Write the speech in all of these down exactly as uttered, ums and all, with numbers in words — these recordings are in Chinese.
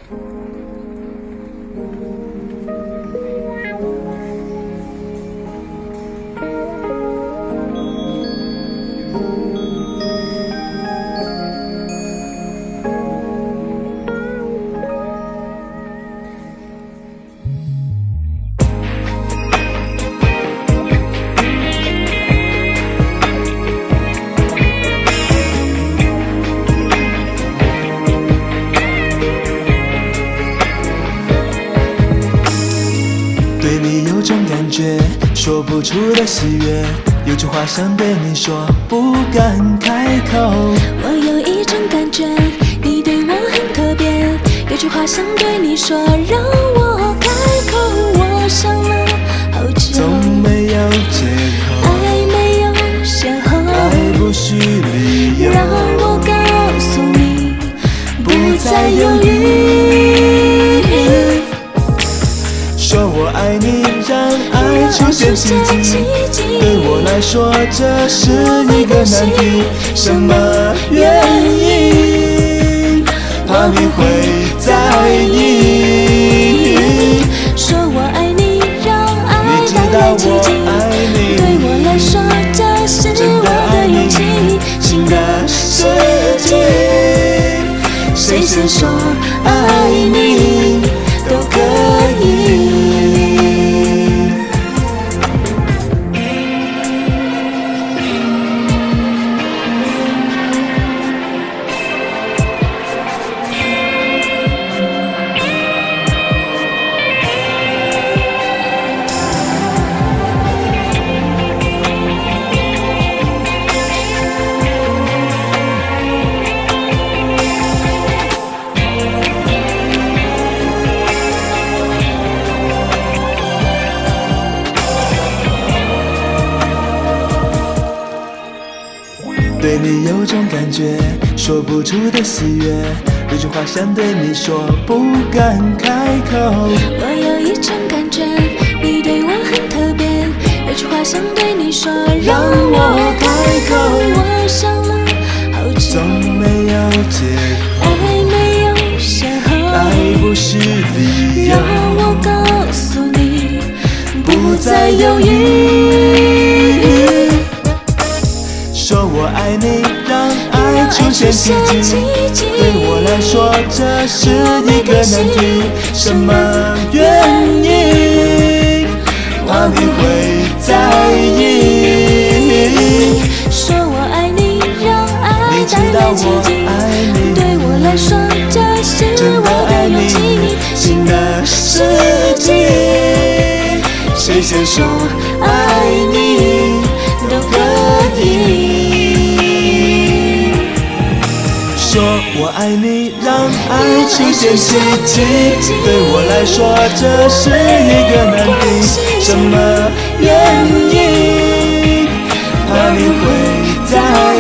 对你有种感觉，说不出的喜悦，有句话想对你说，不敢开口。 我有一种感觉，你对我很特别，有句话想对你说，让我开口。我想了好久， 总没有借口， 爱没有先后， 爱不需理由， 让我告诉你，不再犹豫。 说我爱你，让爱出现奇迹。对我来说，这是一个难题。什么原因？怕你会在意。 说我爱你，让爱带来奇迹。对我来说，这是我的勇气。新的世纪，谁先说爱你都可以。 对你有种感觉，说不出的喜悦，有句话想对你说，不敢开口。 我有一种感觉，你对我很特别，有句话想对你说，让我开口。我想了好久， 总没有借口， 爱没有先后， 爱不需理由， 让我告诉你，不再犹豫。 说我爱你，让爱出现奇迹。对我来说，这是一个难题。什么原因？怕你会在意。 说我爱你，让爱带来奇迹。对我来说，这是我的勇气。新的世纪，谁先说爱你都可以。 说我爱你，让爱出现奇迹。对我来说，这是一个难题。什么原因？怕你会在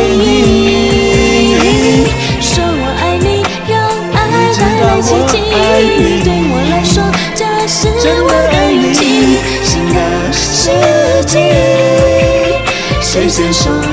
意。 说我爱你，让爱带来奇迹。对我来说，这是我的勇气。新的世纪，谁先说